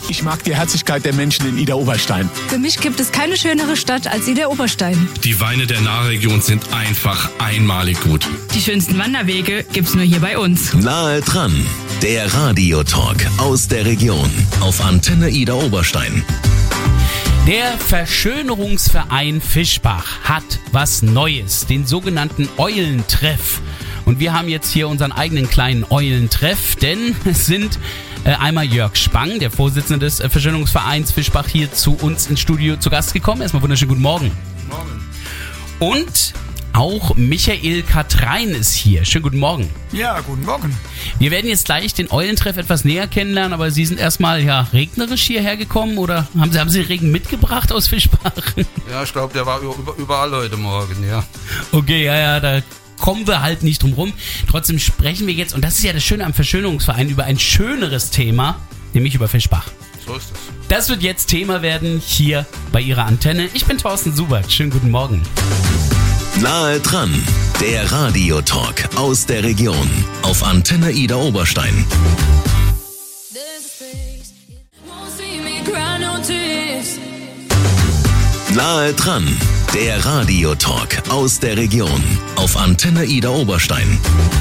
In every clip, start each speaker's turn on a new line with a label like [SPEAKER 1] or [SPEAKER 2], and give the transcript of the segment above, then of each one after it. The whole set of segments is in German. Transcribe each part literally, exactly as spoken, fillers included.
[SPEAKER 1] Ich mag die Herzlichkeit der Menschen in Idar-Oberstein.
[SPEAKER 2] Für mich gibt es keine schönere Stadt als Idar-Oberstein.
[SPEAKER 3] Die Weine der Nahregion sind einfach einmalig gut.
[SPEAKER 4] Die schönsten Wanderwege gibt's nur hier bei uns.
[SPEAKER 5] Nahe dran, der Radiotalk aus der Region auf Antenne Idar-Oberstein.
[SPEAKER 6] Der Verschönerungsverein Fischbach hat was Neues, den sogenannten Eulentreff. Und wir haben jetzt hier unseren eigenen kleinen Eulentreff, denn es sind äh, einmal Jörg Spang, der Vorsitzende des äh, Verschönerungsvereins Fischbach, hier zu uns ins Studio zu Gast gekommen. Erstmal wunderschönen guten Morgen.
[SPEAKER 3] Morgen.
[SPEAKER 6] Und auch Michael Katrein ist hier. Schönen guten Morgen.
[SPEAKER 7] Ja, guten Morgen.
[SPEAKER 6] Wir werden jetzt gleich den Eulentreff etwas näher kennenlernen, aber Sie sind erstmal ja regnerisch hierher gekommen oder haben Sie, haben Sie Regen mitgebracht aus Fischbach?
[SPEAKER 3] Ja, ich glaube, der war über, überall heute Morgen, ja.
[SPEAKER 6] Okay, ja, ja, da kommen wir halt nicht drum rum. Trotzdem sprechen wir jetzt, und das ist ja das Schöne am Verschönerungsverein, über ein schöneres Thema, nämlich über Fischbach.
[SPEAKER 3] So ist es.
[SPEAKER 6] Das wird jetzt Thema werden hier bei Ihrer Antenne. Ich bin Thorsten Subert. Schönen guten Morgen.
[SPEAKER 5] Nahe dran, der Radiotalk aus der Region auf Antenne Idar-Oberstein. Nahe dran, der Radiotalk aus der Region auf Antenne Idar-Oberstein.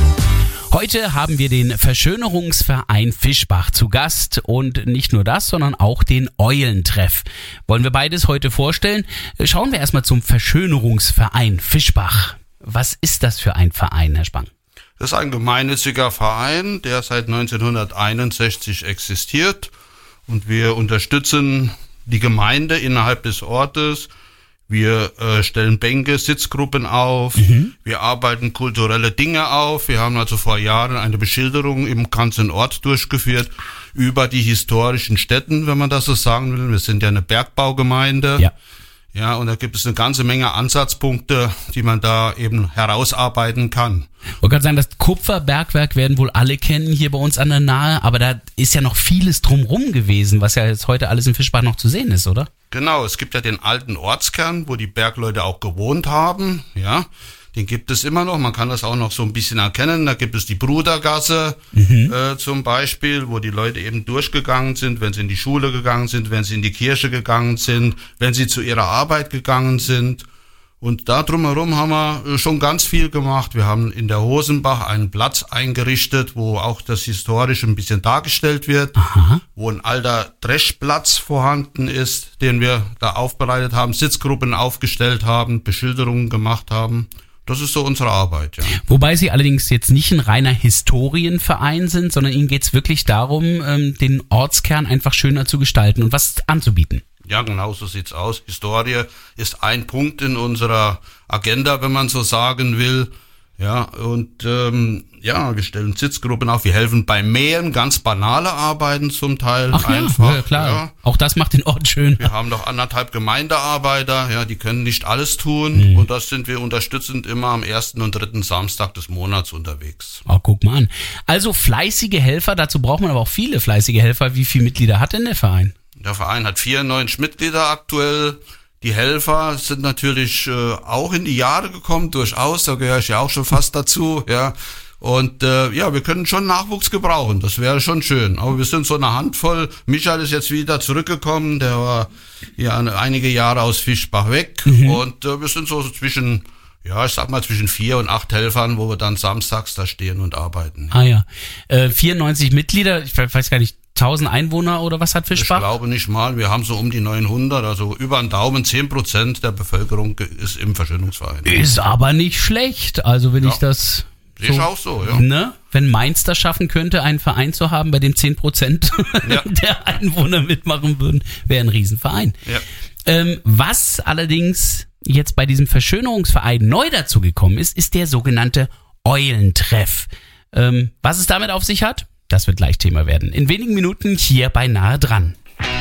[SPEAKER 6] Heute haben wir den Verschönerungsverein Fischbach zu Gast und nicht nur das, sondern auch den Eulentreff. Wollen wir beides heute vorstellen? Schauen wir erstmal zum Verschönerungsverein Fischbach. Was ist das für ein Verein, Herr Spang?
[SPEAKER 3] Das ist ein gemeinnütziger Verein, der seit neunzehnhunderteinundsechzig existiert und wir unterstützen die Gemeinde innerhalb des Ortes. Wir äh, stellen Bänke, Sitzgruppen auf, mhm. Wir arbeiten kulturelle Dinge auf. Wir haben also vor Jahren eine Beschilderung im ganzen Ort durchgeführt über die historischen Stätten, wenn man das so sagen will. Wir sind ja eine Bergbaugemeinde.
[SPEAKER 6] Ja.
[SPEAKER 3] Ja, und da gibt es eine ganze Menge Ansatzpunkte, die man da eben herausarbeiten kann.
[SPEAKER 6] Ich wollte gerade sagen, das Kupferbergwerk werden wohl alle kennen hier bei uns an der Nahe, aber da ist ja noch vieles drumrum gewesen, was ja jetzt heute alles in Fischbach noch zu sehen ist, oder?
[SPEAKER 3] Genau, es gibt ja den alten Ortskern, wo die Bergleute auch gewohnt haben, ja. Den gibt es immer noch, man kann das auch noch so ein bisschen erkennen. Da gibt es die Brudergasse mhm. äh, zum Beispiel, wo die Leute eben durchgegangen sind, wenn sie in die Schule gegangen sind, wenn sie in die Kirche gegangen sind, wenn sie zu ihrer Arbeit gegangen sind. Und da drumherum haben wir schon ganz viel gemacht. Wir haben in der Hosenbach einen Platz eingerichtet, wo auch das Historische ein bisschen dargestellt wird,
[SPEAKER 6] Aha.
[SPEAKER 3] wo ein alter Dreschplatz vorhanden ist, den wir da aufbereitet haben, Sitzgruppen aufgestellt haben, Beschilderungen gemacht haben. Das ist so unsere Arbeit, ja.
[SPEAKER 6] Wobei Sie allerdings jetzt nicht ein reiner Historienverein sind, sondern Ihnen geht's wirklich darum, den Ortskern einfach schöner zu gestalten und was anzubieten.
[SPEAKER 3] Ja, genau so sieht's aus. Historie ist ein Punkt in unserer Agenda, wenn man so sagen will. Ja, und ähm, ja, wir stellen Sitzgruppen auf, wir helfen beim Mähen, ganz banale Arbeiten zum Teil.
[SPEAKER 6] Ach
[SPEAKER 3] einfach.
[SPEAKER 6] Ja, ja, klar.
[SPEAKER 3] Ja.
[SPEAKER 6] Auch das macht den Ort schön.
[SPEAKER 3] Wir haben doch anderthalb Gemeindearbeiter, ja, die können nicht alles tun. Mhm. Und das sind wir unterstützend immer am ersten und dritten Samstag des Monats unterwegs.
[SPEAKER 6] Oh, guck mal an. Also fleißige Helfer, dazu braucht man aber auch viele fleißige Helfer. Wie viele Mitglieder hat denn der Verein?
[SPEAKER 3] Der Verein hat vierundneunzig Mitglieder aktuell. Die Helfer sind natürlich äh, auch in die Jahre gekommen, durchaus, da gehöre ich ja auch schon fast dazu, ja. Und äh, ja, wir können schon Nachwuchs gebrauchen, das wäre schon schön. Aber wir sind so eine Handvoll. Michael ist jetzt wieder zurückgekommen, der war ja einige Jahre aus Fischbach weg. Mhm. Und äh, wir sind so zwischen, ja, ich sag mal zwischen vier und acht Helfern, wo wir dann samstags da stehen und arbeiten.
[SPEAKER 6] Ah ja, äh, vierundneunzig Mitglieder, ich weiß gar nicht, tausend Einwohner oder was hat Fischbach?
[SPEAKER 3] Ich glaube nicht mal, wir haben so um die neunhundert, also über den Daumen, zehn Prozent der Bevölkerung ist im Verschönerungsverein.
[SPEAKER 6] Ist aber nicht schlecht, also wenn ja. ich das...
[SPEAKER 3] So, ist auch so, ja.
[SPEAKER 6] Ne? Wenn Mainz das schaffen könnte, einen Verein zu haben, bei dem zehn Prozent ja. der Einwohner mitmachen würden, wäre ein Riesenverein.
[SPEAKER 3] Ja.
[SPEAKER 6] Ähm, was allerdings jetzt bei diesem Verschönerungsverein neu dazu gekommen ist, ist der sogenannte Eulentreff. Ähm, was es damit auf sich hat? Das wird gleich Thema werden. In wenigen Minuten hier bei Nahe dran.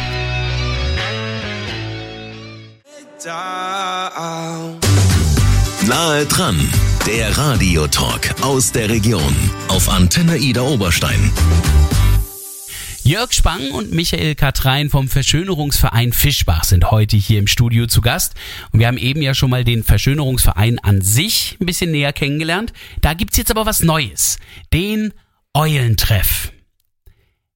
[SPEAKER 5] Nahe dran, der Radiotalk aus der Region auf Antenne Idar-Oberstein.
[SPEAKER 6] Jörg Spang und Michael Katrein vom Verschönerungsverein Fischbach sind heute hier im Studio zu Gast. Und wir haben eben ja schon mal den Verschönerungsverein an sich ein bisschen näher kennengelernt. Da gibt's jetzt aber was Neues. Den Eulentreff.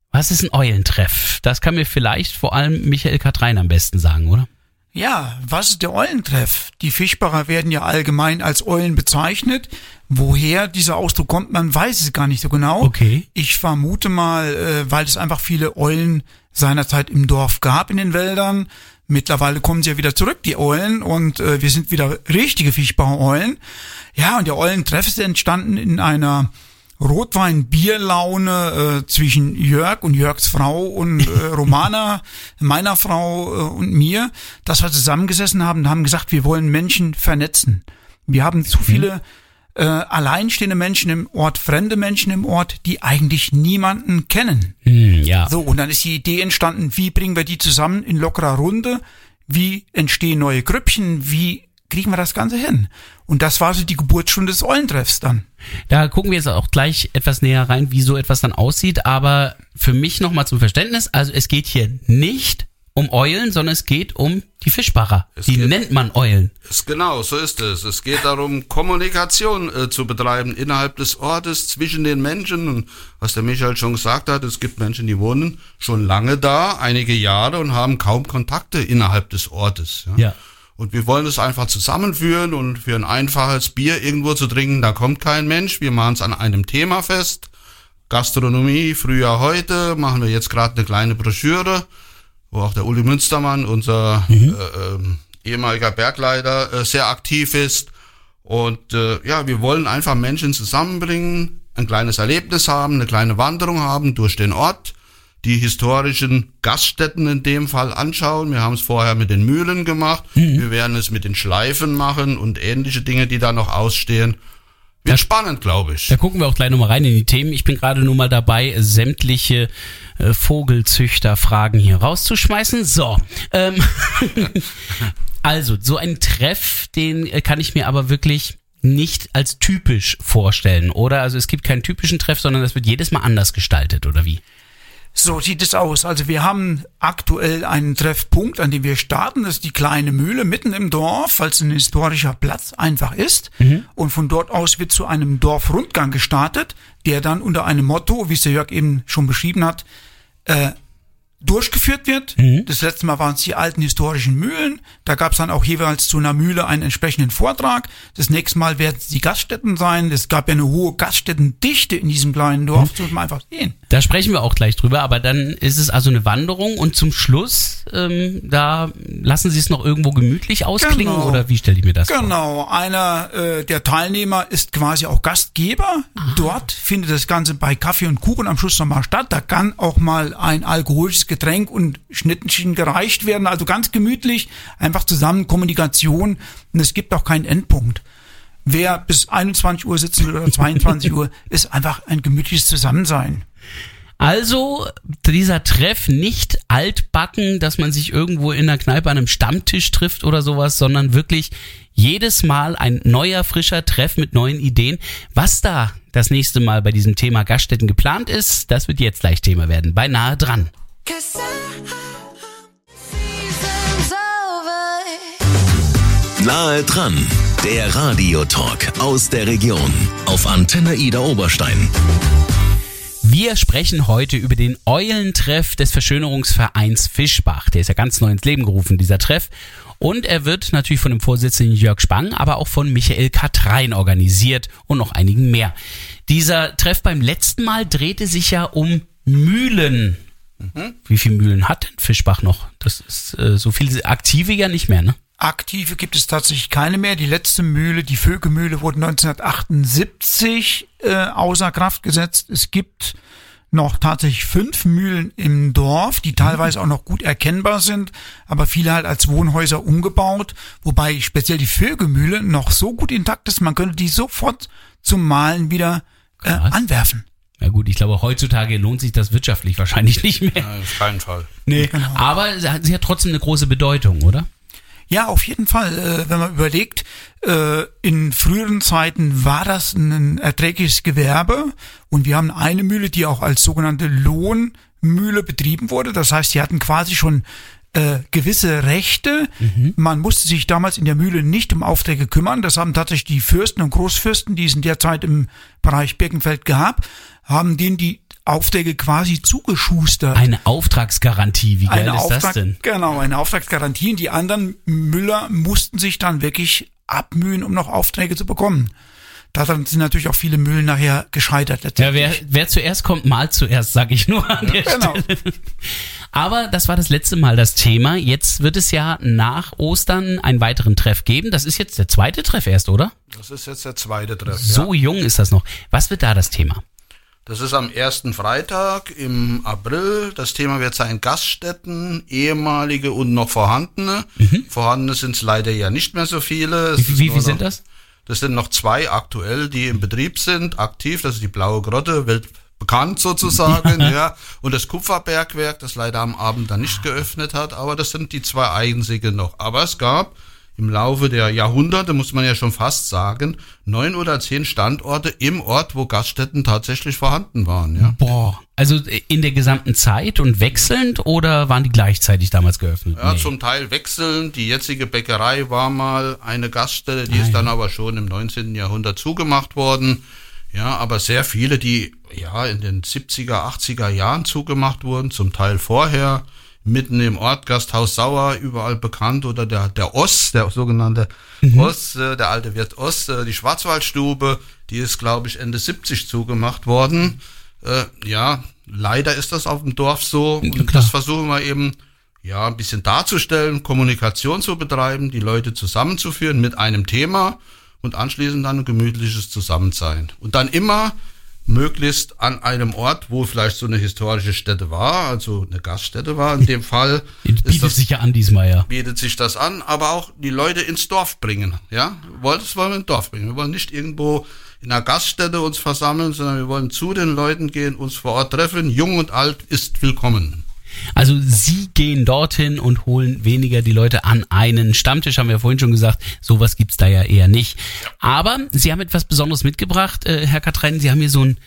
[SPEAKER 6] Was ist ein Eulentreff? Das kann mir vielleicht vor allem Michael Katrein am besten sagen, oder?
[SPEAKER 7] Ja, was ist der Eulentreff? Die Fischbacher werden ja allgemein als Eulen bezeichnet. Woher dieser Ausdruck kommt, man weiß es gar nicht so genau.
[SPEAKER 6] Okay.
[SPEAKER 7] Ich vermute mal, äh, weil es einfach viele Eulen seinerzeit im Dorf gab in den Wäldern. Mittlerweile kommen sie ja wieder zurück, die Eulen, und äh, wir sind wieder richtige Fischbauer-Eulen. Ja, und der Eulentreff ist entstanden in einer Rotwein-Bierlaune äh, zwischen Jörg und Jörgs Frau und äh, Romana, meiner Frau äh, und mir, dass wir zusammengesessen haben und haben gesagt, wir wollen Menschen vernetzen. Wir haben zu viele äh, alleinstehende Menschen im Ort, fremde Menschen im Ort, die eigentlich niemanden kennen.
[SPEAKER 6] Hm, ja.
[SPEAKER 7] So, und dann ist die Idee entstanden, wie bringen wir die zusammen in lockerer Runde? Wie entstehen neue Grüppchen? Wie kriegen wir das Ganze hin? Und das war so die Geburtsstunde des Eulentreffs dann.
[SPEAKER 6] Da gucken wir jetzt auch gleich etwas näher rein, wie so etwas dann aussieht. Aber für mich nochmal zum Verständnis, also es geht hier nicht um Eulen, sondern es geht um die Fischbacher.
[SPEAKER 3] Es
[SPEAKER 6] Die
[SPEAKER 3] geht-
[SPEAKER 6] nennt man Eulen.
[SPEAKER 3] Ist genau, so ist es. Es geht darum, Kommunikation äh, zu betreiben innerhalb des Ortes, zwischen den Menschen. Und was der Michael schon gesagt hat, es gibt Menschen, die wohnen schon lange da, einige Jahre, und haben kaum Kontakte innerhalb des Ortes.
[SPEAKER 6] Ja.
[SPEAKER 3] Und wir wollen es einfach zusammenführen, und für ein einfaches Bier irgendwo zu trinken, da kommt kein Mensch. Wir machen es an einem Thema fest. Gastronomie, früher, heute, machen wir jetzt gerade eine kleine Broschüre, wo auch der Uli Münstermann, unser
[SPEAKER 6] Mhm.
[SPEAKER 3] äh, ähm, ehemaliger Bergleiter, äh, sehr aktiv ist. Und äh, ja, wir wollen einfach Menschen zusammenbringen, ein kleines Erlebnis haben, eine kleine Wanderung haben durch den Ort, die historischen Gaststätten in dem Fall anschauen. Wir haben es vorher mit den Mühlen gemacht.
[SPEAKER 6] Mhm.
[SPEAKER 3] Wir werden es mit den Schleifen machen und ähnliche Dinge, die da noch ausstehen. Wird
[SPEAKER 6] Ja.
[SPEAKER 3] spannend, glaube ich.
[SPEAKER 6] Da gucken wir auch gleich nochmal rein in die Themen. Ich bin gerade nur mal dabei, sämtliche äh, Vogelzüchterfragen hier rauszuschmeißen. So, ähm, also so ein Treff, den äh, kann ich mir aber wirklich nicht als typisch vorstellen, oder? Also es gibt keinen typischen Treff, sondern das wird jedes Mal anders gestaltet, oder wie?
[SPEAKER 7] So sieht es aus. Also wir haben aktuell einen Treffpunkt, an dem wir starten. Das ist die kleine Mühle mitten im Dorf, weil es ein historischer Platz einfach ist. Und von dort aus wird zu einem Dorfrundgang gestartet, der dann unter einem Motto, wie es der Jörg eben schon beschrieben hat, äh, durchgeführt wird. Das letzte Mal waren es die alten historischen Mühlen. Da gab es dann auch jeweils zu einer Mühle einen entsprechenden Vortrag. Das nächste Mal werden es die Gaststätten sein. Es gab ja eine hohe Gaststättendichte in diesem kleinen Dorf. Das muss man einfach sehen.
[SPEAKER 6] Da sprechen wir auch gleich drüber, aber dann ist es also eine Wanderung und zum Schluss, ähm, da lassen Sie es noch irgendwo gemütlich ausklingen,
[SPEAKER 7] Genau.
[SPEAKER 6] oder wie stelle ich mir das vor?
[SPEAKER 7] Genau, einer äh, der Teilnehmer ist quasi auch Gastgeber. Dort findet das Ganze bei Kaffee und Kuchen am Schluss nochmal statt. Da kann auch mal ein alkoholisches Getränk und Schnittchen gereicht werden. Also ganz gemütlich, einfach zusammen Kommunikation. Und es gibt auch keinen Endpunkt. Wer bis einundzwanzig Uhr sitzen will oder zweiundzwanzig Uhr, ist einfach ein gemütliches Zusammensein.
[SPEAKER 6] Also dieser Treff nicht altbacken, dass man sich irgendwo in der Kneipe an einem Stammtisch trifft oder sowas, sondern wirklich jedes Mal ein neuer, frischer Treff mit neuen Ideen. Was da das nächste Mal bei diesem Thema Gaststätten geplant ist, das wird jetzt gleich Thema werden. Bei Nahe dran.
[SPEAKER 5] Nahe dran, der Radiotalk aus der Region auf Antenne Ida Oberstein.
[SPEAKER 6] Wir sprechen heute über den Eulentreff des Verschönerungsvereins Fischbach. Der ist ja ganz neu ins Leben gerufen, dieser Treff. Und er wird natürlich von dem Vorsitzenden Jörg Spang, aber auch von Michael Katrein organisiert und noch einigen mehr. Dieser Treff beim letzten Mal drehte sich ja um Mühlen. Mhm. Wie viele Mühlen hat denn Fischbach noch? Das ist äh, so viel aktive ja nicht mehr, ne?
[SPEAKER 7] Aktive gibt es tatsächlich keine mehr. Die letzte Mühle, die Vögelmühle, wurde neunzehnhundertachtundsiebzig äh, außer Kraft gesetzt. Es gibt noch tatsächlich fünf Mühlen im Dorf, die teilweise auch noch gut erkennbar sind, aber viele halt als Wohnhäuser umgebaut, wobei speziell die Vögelmühle noch so gut intakt ist, man könnte die sofort zum Malen wieder äh, anwerfen.
[SPEAKER 6] Ja gut, ich glaube, heutzutage lohnt sich das wirtschaftlich wahrscheinlich nicht mehr.
[SPEAKER 3] Nein, auf keinen Fall.
[SPEAKER 6] Nee,
[SPEAKER 7] Genau.
[SPEAKER 6] aber sie hat, sie hat trotzdem eine große Bedeutung, oder?
[SPEAKER 7] Ja, auf jeden Fall. Äh, wenn man überlegt, äh, in früheren Zeiten war das ein erträgliches Gewerbe und wir haben eine Mühle, die auch als sogenannte Lohnmühle betrieben wurde. Das heißt, sie hatten quasi schon äh, gewisse Rechte. Mhm. Man musste sich damals in der Mühle nicht um Aufträge kümmern. Das haben tatsächlich die Fürsten und Großfürsten, die es in der Zeit im Bereich Birkenfeld gab, haben denen die Aufträge quasi zugeschustert.
[SPEAKER 6] Eine Auftragsgarantie, wie geil
[SPEAKER 7] Eine
[SPEAKER 6] ist
[SPEAKER 7] Auftrag,
[SPEAKER 6] das denn?
[SPEAKER 7] Genau, eine Auftragsgarantie. Und die anderen Müller mussten sich dann wirklich abmühen, um noch Aufträge zu bekommen. Daran sind natürlich auch viele Mühlen nachher gescheitert.
[SPEAKER 6] Ja, wer, wer zuerst kommt, malt zuerst, sag ich nur an der
[SPEAKER 7] Genau.
[SPEAKER 6] Stelle. Aber das war das letzte Mal das Thema. Jetzt wird es ja nach Ostern einen weiteren Treff geben. Das ist jetzt der zweite Treff erst, oder?
[SPEAKER 3] Das ist jetzt der zweite Treff.
[SPEAKER 6] So
[SPEAKER 3] ja.
[SPEAKER 6] jung ist das noch. Was wird da das Thema?
[SPEAKER 3] Das ist am ersten Freitag im April. Das Thema wird sein Gaststätten, ehemalige und noch vorhandene. Mhm. Vorhandene sind es leider ja nicht mehr so viele. Es
[SPEAKER 6] Wie, wie, wie sind das?
[SPEAKER 3] Das sind noch zwei aktuell, die im Betrieb sind, aktiv. Das ist die Blaue Grotte, weltbekannt sozusagen, ja. ja. Und das Kupferbergwerk, das leider am Abend dann nicht geöffnet hat. Aber das sind die zwei einzigen noch. Aber es gab im Laufe der Jahrhunderte, muss man ja schon fast sagen, neun oder zehn Standorte im Ort, wo Gaststätten tatsächlich vorhanden waren, ja.
[SPEAKER 6] Boah, also in der gesamten Zeit und wechselnd oder waren die gleichzeitig damals geöffnet?
[SPEAKER 3] Ja,
[SPEAKER 6] Nee.
[SPEAKER 3] zum Teil wechselnd. Die jetzige Bäckerei war mal eine Gaststätte, die
[SPEAKER 6] Ah,
[SPEAKER 3] ist
[SPEAKER 6] ja.
[SPEAKER 3] dann aber schon im neunzehnten Jahrhundert zugemacht worden. Ja, aber sehr viele, die ja in den siebziger, achtziger Jahren zugemacht wurden, zum Teil vorher, mitten im Ort, Gasthaus Sauer, überall bekannt, oder der der Oss, der sogenannte
[SPEAKER 6] Mhm.
[SPEAKER 3] Oss, äh, der alte Wirt Oss, äh, die Schwarzwaldstube, die ist, glaube ich, Ende siebzig zugemacht worden. Äh, ja, leider ist das auf dem Dorf so,
[SPEAKER 6] Ja,
[SPEAKER 3] und
[SPEAKER 6] klar.
[SPEAKER 3] das versuchen wir eben ja ein bisschen darzustellen, Kommunikation zu betreiben, die Leute zusammenzuführen mit einem Thema und anschließend dann ein gemütliches Zusammensein. Und dann immer möglichst an einem Ort, wo vielleicht so eine historische Stätte war, also eine Gaststätte war in dem Fall. ist
[SPEAKER 6] Bietet
[SPEAKER 3] das,
[SPEAKER 6] sich ja an diesmal, ja.
[SPEAKER 3] bietet sich das an, aber auch die Leute ins Dorf bringen. Ja, wollen das wollen wir ins Dorf bringen. Wir wollen nicht irgendwo in einer Gaststätte uns versammeln, sondern wir wollen zu den Leuten gehen, uns vor Ort treffen. Jung und alt ist willkommen.
[SPEAKER 6] Also Sie gehen dorthin und holen weniger die Leute an einen Stammtisch, haben wir ja vorhin schon gesagt. Sowas gibt's da ja eher nicht. Aber Sie haben etwas Besonderes mitgebracht, äh, Herr Katrein. Sie haben hier so ein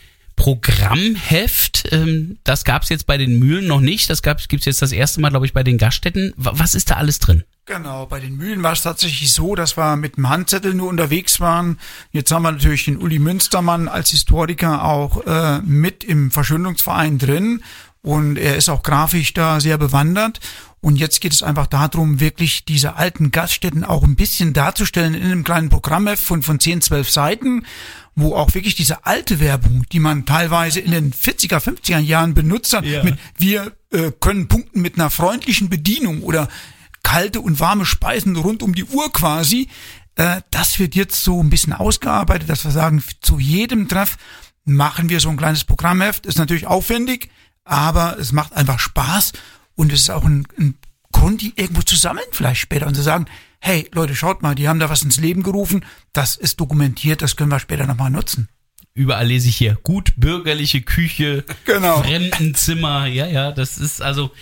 [SPEAKER 6] Programmheft. Ähm, das gab's jetzt bei den Mühlen noch nicht. Das gab's, gibt's jetzt das erste Mal, glaube ich, bei den Gaststätten. W- Was ist da alles drin?
[SPEAKER 7] Genau, bei den Mühlen war es tatsächlich so, dass wir mit dem Handzettel nur unterwegs waren. Jetzt haben wir natürlich den Uli Münstermann als Historiker auch äh, mit im Verschönerungsverein drin. Und er ist auch grafisch da sehr bewandert. Und jetzt geht es einfach darum, wirklich diese alten Gaststätten auch ein bisschen darzustellen in einem kleinen Programmheft von, von zehn, zwölf Seiten, wo auch wirklich diese alte Werbung, die man teilweise in den vierziger, fünfziger Jahren benutzt hat,
[SPEAKER 6] Ja.
[SPEAKER 7] mit wir äh, können punkten mit einer freundlichen Bedienung oder kalte und warme Speisen rund um die Uhr quasi, äh, das wird jetzt so ein bisschen ausgearbeitet, dass wir sagen, zu jedem Treff machen wir so ein kleines Programmheft. Ist natürlich aufwendig, aber es macht einfach Spaß und es ist auch ein, ein Grund, die irgendwo zu sammeln vielleicht später und zu sagen, hey Leute, schaut mal, die haben da was ins Leben gerufen, das ist dokumentiert, das können wir später nochmal nutzen.
[SPEAKER 6] Überall lese ich hier gut bürgerliche Küche,
[SPEAKER 7] Genau.
[SPEAKER 6] Fremdenzimmer. Ja, ja, das ist also...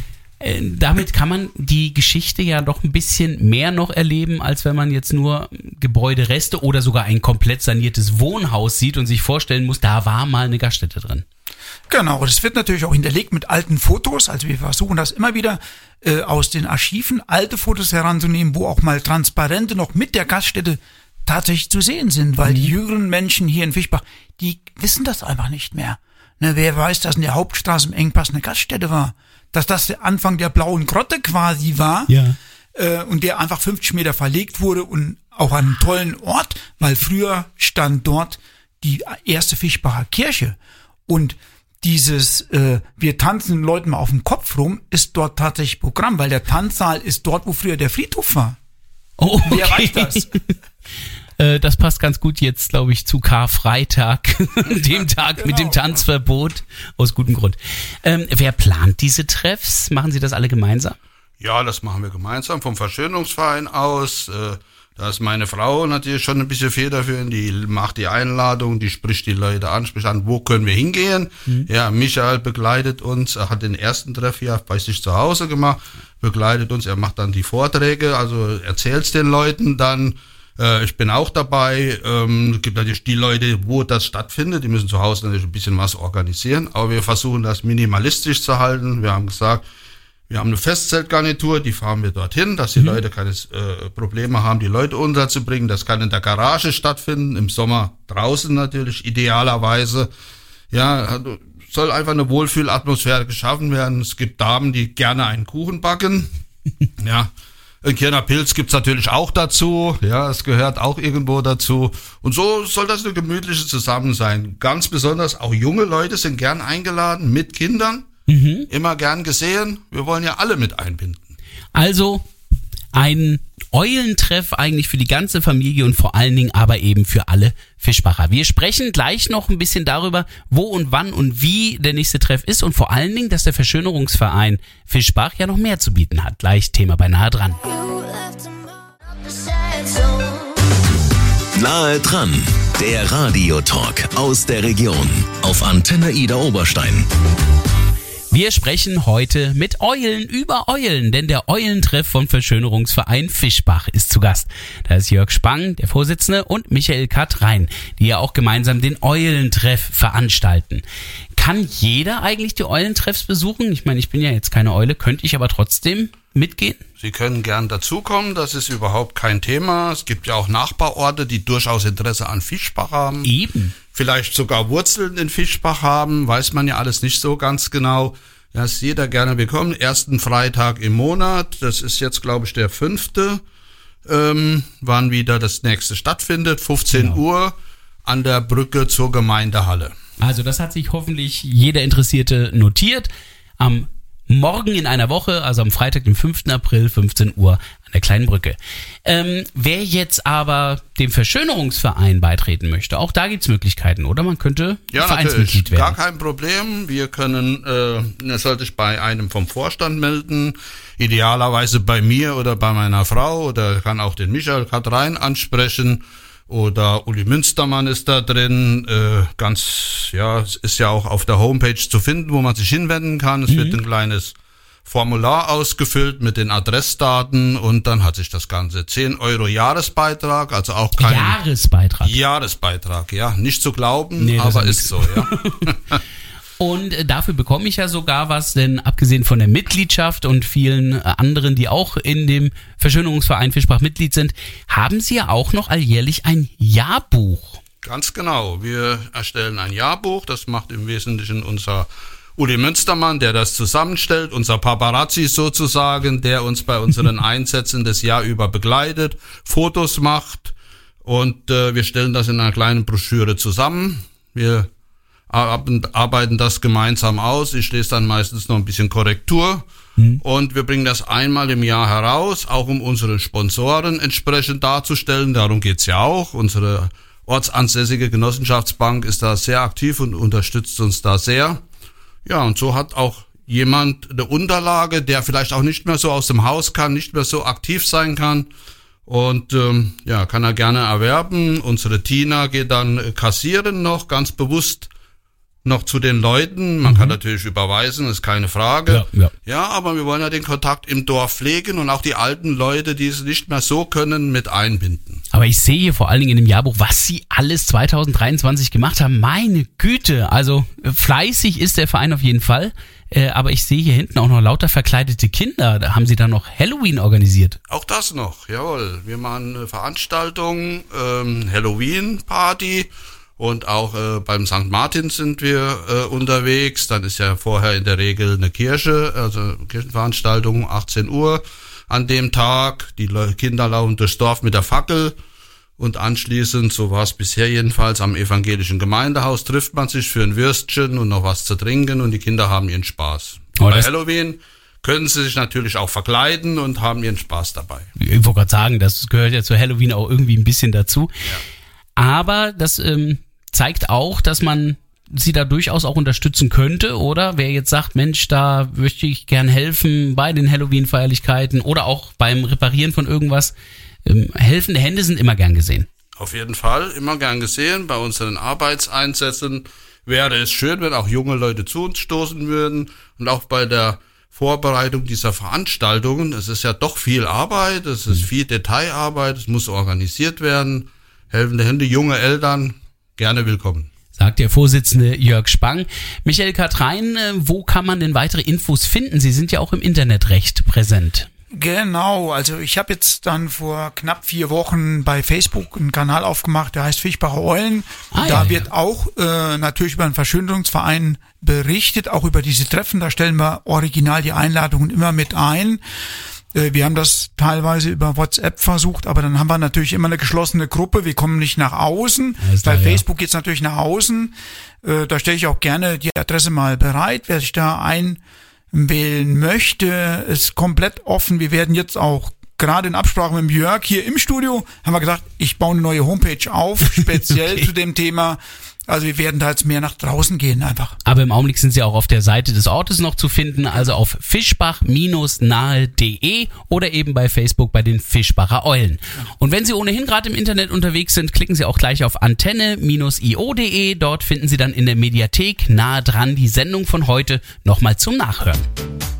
[SPEAKER 6] Äh, damit kann man die Geschichte ja doch ein bisschen mehr noch erleben, als wenn man jetzt nur Gebäudereste oder sogar ein komplett saniertes Wohnhaus sieht und sich vorstellen muss, da war mal eine Gaststätte drin.
[SPEAKER 7] Genau, das wird natürlich auch hinterlegt mit alten Fotos. Also wir versuchen das immer wieder äh, aus den Archiven alte Fotos heranzunehmen, wo auch mal Transparente noch mit der Gaststätte tatsächlich zu sehen sind, weil die jüngeren Menschen hier in Fischbach, die wissen das einfach nicht mehr. Ne, wer weiß, dass in der Hauptstraße im Engpass eine Gaststätte war, dass das der Anfang der Blauen Grotte quasi war.
[SPEAKER 6] Ja.
[SPEAKER 7] Äh, und der einfach fünfzig Meter verlegt wurde und auch an einem tollen Ort, weil früher stand dort die erste Fischbacher Kirche. Und dieses äh, wir tanzen den Leuten mal auf dem Kopf rum, ist dort tatsächlich Programm, weil der Tanzsaal ist dort, wo früher der Friedhof war.
[SPEAKER 6] Oh, okay.
[SPEAKER 7] Wer weiß das?
[SPEAKER 6] Äh, das passt ganz gut jetzt, glaube ich, zu Karfreitag, dem Tag mit dem
[SPEAKER 7] Genau.
[SPEAKER 6] Tanzverbot, aus gutem Grund. Ähm, wer plant diese Treffs? Machen Sie das alle gemeinsam?
[SPEAKER 3] Ja, das machen wir gemeinsam vom Verschönerungsverein aus. Äh, da ist meine Frau natürlich schon ein bisschen federführend, die macht die Einladung, die spricht die Leute an, spricht an, wo können wir hingehen. Mhm. Ja, Michael begleitet uns, er hat den ersten Treff ja bei sich zu Hause gemacht, begleitet uns, er macht dann die Vorträge, also erzählt's den Leuten dann. Äh, ich bin auch dabei. Ähm, es gibt natürlich die Leute, wo das stattfindet, die müssen zu Hause natürlich ein bisschen was organisieren, aber wir versuchen das minimalistisch zu halten. Wir haben gesagt, wir haben eine Festzeltgarnitur, die fahren wir dorthin, dass die mhm. Leute keine äh, Probleme haben, die Leute unterzubringen. Das kann in der Garage stattfinden, im Sommer draußen natürlich, idealerweise. Ja, also soll einfach eine Wohlfühlatmosphäre geschaffen werden. Es gibt Damen, die gerne einen Kuchen backen. Ja, ein Kärntner Pilz gibt's natürlich auch dazu. Ja, es gehört auch irgendwo dazu. Und so soll das eine gemütliche Zusammensein. Ganz besonders auch junge Leute sind gern eingeladen mit Kindern. Mhm. Immer gern gesehen. Wir wollen ja alle mit einbinden.
[SPEAKER 6] Also ein Eulentreff eigentlich für die ganze Familie und vor allen Dingen aber eben für alle Fischbacher. Wir sprechen gleich noch ein bisschen darüber, wo und wann und wie der nächste Treff ist und vor allen Dingen, dass der Verschönerungsverein Fischbach ja noch mehr zu bieten hat. Gleich Thema bei Nahe dran.
[SPEAKER 5] Nahe dran, der Radiotalk aus der Region auf Antenne Ida Oberstein.
[SPEAKER 6] Wir sprechen heute mit Eulen über Eulen, denn der Eulentreff vom Verschönerungsverein Fischbach ist zu Gast. Da ist Jörg Spang, der Vorsitzende, und Michael Katrein, die ja auch gemeinsam den Eulentreff veranstalten. Kann jeder eigentlich die Eulentreffs besuchen? Ich meine, ich bin ja jetzt keine Eule, könnte ich aber trotzdem mitgehen?
[SPEAKER 3] Sie können gern dazukommen, das ist überhaupt kein Thema. Es gibt ja auch Nachbarorte, die durchaus Interesse an Fischbach haben.
[SPEAKER 6] Eben.
[SPEAKER 3] Vielleicht sogar Wurzeln in Fischbach haben, weiß man ja alles nicht so ganz genau. Ja, ist jeder gerne willkommen. Ersten Freitag im Monat, das ist jetzt, glaube ich, der fünfte, ähm, wann wieder das nächste stattfindet, fünfzehn
[SPEAKER 6] Genau.
[SPEAKER 3] Uhr an der Brücke zur Gemeindehalle.
[SPEAKER 6] Also das hat sich hoffentlich jeder Interessierte notiert. Am Morgen in einer Woche, also am Freitag, dem fünften April, fünfzehn Uhr an der Kleinen Brücke. Ähm, wer jetzt aber dem Verschönerungsverein beitreten möchte, auch da gibt's Möglichkeiten, oder? Man könnte
[SPEAKER 3] Ja,
[SPEAKER 6] Vereinsmitglied
[SPEAKER 3] natürlich,
[SPEAKER 6] werden.
[SPEAKER 3] gar kein Problem. Wir können, äh, er sollte sich bei einem vom Vorstand melden, idealerweise bei mir oder bei meiner Frau, oder kann auch den Michael Katrein ansprechen. Oder Uli Münstermann ist da drin, äh, ganz, ja, es ist ja auch auf der Homepage zu finden, wo man sich hinwenden kann. Es mhm. wird ein kleines Formular ausgefüllt mit den Adressdaten und dann hat sich das Ganze zehn Euro Jahresbeitrag, also auch kein
[SPEAKER 6] Jahresbeitrag.
[SPEAKER 3] Jahresbeitrag, ja, nicht zu glauben,
[SPEAKER 6] Nee, das
[SPEAKER 3] aber
[SPEAKER 6] ist
[SPEAKER 3] ist so, ja.
[SPEAKER 6] Und äh, dafür bekomme ich ja sogar was, denn abgesehen von der Mitgliedschaft und vielen äh, anderen, die auch in dem Verschönerungsverein Fischbach Mitglied sind, haben Sie ja auch noch alljährlich ein Jahrbuch.
[SPEAKER 3] Ganz genau. Wir erstellen ein Jahrbuch. Das macht im Wesentlichen unser Uli Münstermann, der das zusammenstellt, unser Paparazzi sozusagen, der uns bei unseren Einsätzen das Jahr über begleitet, Fotos macht und äh, wir stellen das in einer kleinen Broschüre zusammen. Wir arbeiten das gemeinsam aus. Ich lese dann meistens noch ein bisschen Korrektur mhm. und wir bringen das einmal im Jahr heraus, auch um unsere Sponsoren entsprechend darzustellen. Darum geht's ja auch. Unsere ortsansässige Genossenschaftsbank ist da sehr aktiv und unterstützt uns da sehr. Ja, und so hat auch jemand eine Unterlage, der vielleicht auch nicht mehr so aus dem Haus kann, nicht mehr so aktiv sein kann. Und ähm, ja, kann er gerne erwerben. Unsere Tina geht dann kassieren noch, ganz bewusst noch zu den Leuten. Man mhm. kann natürlich überweisen, ist keine Frage.
[SPEAKER 6] Ja, ja.
[SPEAKER 3] ja, aber wir wollen ja den Kontakt im Dorf pflegen und auch die alten Leute, die es nicht mehr so können, mit einbinden.
[SPEAKER 6] Aber ich sehe hier vor allen Dingen in dem Jahrbuch, was Sie alles zwanzig dreiundzwanzig gemacht haben. Meine Güte, also fleißig ist der Verein auf jeden Fall. Äh, aber ich sehe hier hinten auch noch lauter verkleidete Kinder. Da haben Sie da noch Halloween organisiert.
[SPEAKER 3] Auch das noch, jawohl. Wir machen eine Veranstaltung, ähm, Halloween-Party. Und auch äh, beim Sankt Martin sind wir äh, unterwegs. Dann ist ja vorher in der Regel eine Kirche, also Kirchenveranstaltung, achtzehn Uhr an dem Tag. Die Le- Kinder laufen durchs Dorf mit der Fackel. Und anschließend, so war es bisher jedenfalls, am evangelischen Gemeindehaus trifft man sich für ein Würstchen und noch was zu trinken und die Kinder haben ihren Spaß.
[SPEAKER 6] Oh,
[SPEAKER 3] Bei Halloween können sie sich natürlich auch verkleiden und haben ihren Spaß dabei.
[SPEAKER 6] Ich wollte gerade sagen, das gehört ja zu Halloween auch irgendwie ein bisschen dazu.
[SPEAKER 3] Ja.
[SPEAKER 6] Aber das ähm, zeigt auch, dass man sie da durchaus auch unterstützen könnte, oder? Wer jetzt sagt, Mensch, da möchte ich gern helfen bei den Halloween-Feierlichkeiten oder auch beim Reparieren von irgendwas. Ähm, helfende Hände sind immer gern gesehen.
[SPEAKER 3] Auf jeden Fall, immer gern gesehen. Bei unseren Arbeitseinsätzen wäre es schön, wenn auch junge Leute zu uns stoßen würden. Und auch bei der Vorbereitung dieser Veranstaltungen, es ist ja doch viel Arbeit, es ist viel Detailarbeit, es muss organisiert werden. Helfende Hände, junge Eltern, gerne willkommen.
[SPEAKER 6] Sagt der Vorsitzende Jörg Spang. Michael Katrein, wo kann man denn weitere Infos finden? Sie sind ja auch im Internet recht präsent.
[SPEAKER 7] Genau, also ich habe jetzt dann vor knapp vier Wochen bei Facebook einen Kanal aufgemacht, der heißt Fischbacher Eulen.
[SPEAKER 6] Ah,
[SPEAKER 7] da
[SPEAKER 6] ja,
[SPEAKER 7] wird
[SPEAKER 6] ja.
[SPEAKER 7] auch äh, natürlich über den Verschönerungsverein berichtet, auch über diese Treffen. Da stellen wir original die Einladungen immer mit ein. Äh, wir haben das teilweise über WhatsApp versucht, aber dann haben wir natürlich immer eine geschlossene Gruppe. Wir kommen nicht nach außen.
[SPEAKER 6] Alles
[SPEAKER 7] Bei
[SPEAKER 6] klar, ja.
[SPEAKER 7] Facebook geht's natürlich nach außen. Äh, da stelle ich auch gerne die Adresse mal bereit, wer sich da ein wählen möchte, ist komplett offen. Wir werden jetzt auch gerade in Absprache mit Jörg hier im Studio, haben wir gesagt, ich baue eine neue Homepage auf, speziell
[SPEAKER 6] Okay.
[SPEAKER 7] zu dem Thema. Also wir werden da jetzt mehr nach draußen gehen einfach.
[SPEAKER 6] Aber im Augenblick sind sie auch auf der Seite des Ortes noch zu finden, also auf fischbach nahe punkt de oder eben bei Facebook bei den Fischbacher Eulen. Und wenn Sie ohnehin gerade im Internet unterwegs sind, klicken Sie auch gleich auf antenne Bindestrich i o punkt de. Dort finden Sie dann in der Mediathek nahe dran die Sendung von heute nochmal zum Nachhören.